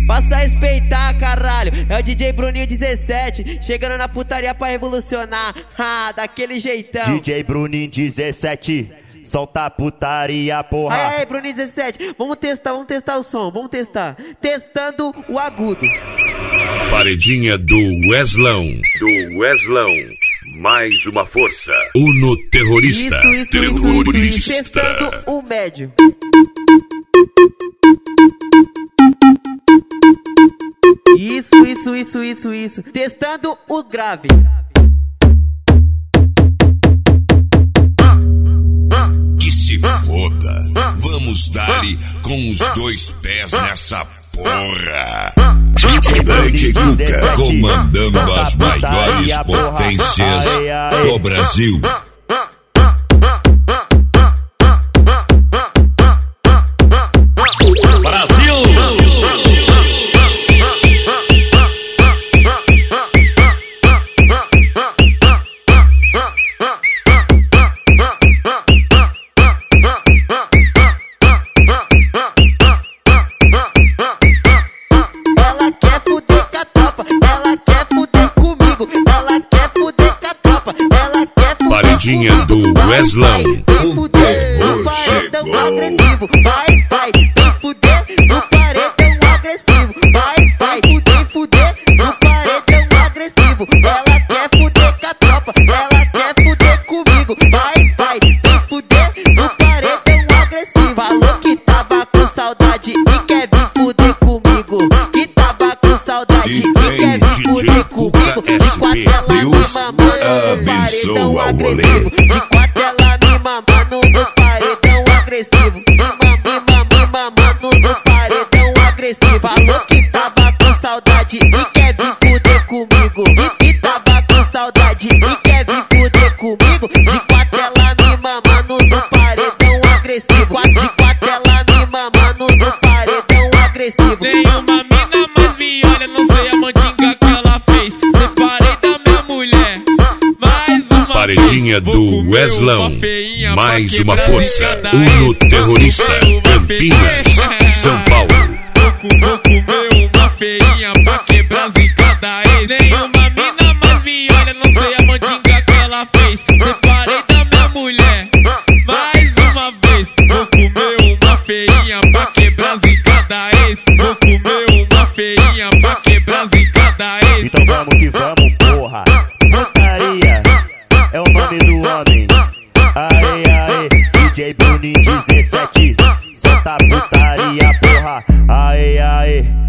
Passa a respeitar, caralho. É o DJ Bruninho 17, chegando na putaria pra revolucionar. Daquele jeitão. DJ Bruninho 17, solta a putaria, porra. Aí, Bruninho 17, vamos testar o som, vamos testar. Testando o agudo. Paredinha do Weslão. Mais uma força. Uno terrorista. Isso. Testando o médio. Isso. Testando o grave. Que se foda. Vamos dar-lhe com os dois pés nessa porra. Dante Cuca comandando as maiores potências do Brasil. Paredinha do Weslão. O paredão agressivo. Vai, vem fuder no paredão agressivo. Vai, fuder no paredão agressivo. Ela quer fuder com a tropa, ela quer fuder comigo. Vai, vem fuder no paredão agressivo. Falou que tava com saudade e quer vir fuder comigo. Que tava com saudade e quer vir fuder comigo. Enquanto ela me mamando no paredão agressivo. Enquanto ela me mamando no paredão agressivo. Me mamando no paredão agressivo. Falou que tava com saudade e quer vir fuder comigo. E tava com saudade e quer vir fuder comigo. Enquanto ela me mamando no paredão agressivo. Enquanto ela me mamando no paredão agressivo. Tem uma mina, mas me olha, não sei a mandinga que ela fez. Separei da minha mulher. Paredinha do Weslão. Mais uma força. Uno terrorista. Campinas, São Paulo. Vou comer uma feinha pra quebrar zica da ex. Nenhuma mina, mas me olha, não sei a mandinga que ela fez. Separei da minha mulher. Mais uma vez. Vou comer uma feinha pra quebrar zica da ex. Vou comer uma feinha pra quebrar zica da ex. Então vamos que vamos, porra. Putaria é o nome do homem. Aê, DJ Bruninho 17, solta a putaria, porra. Aê.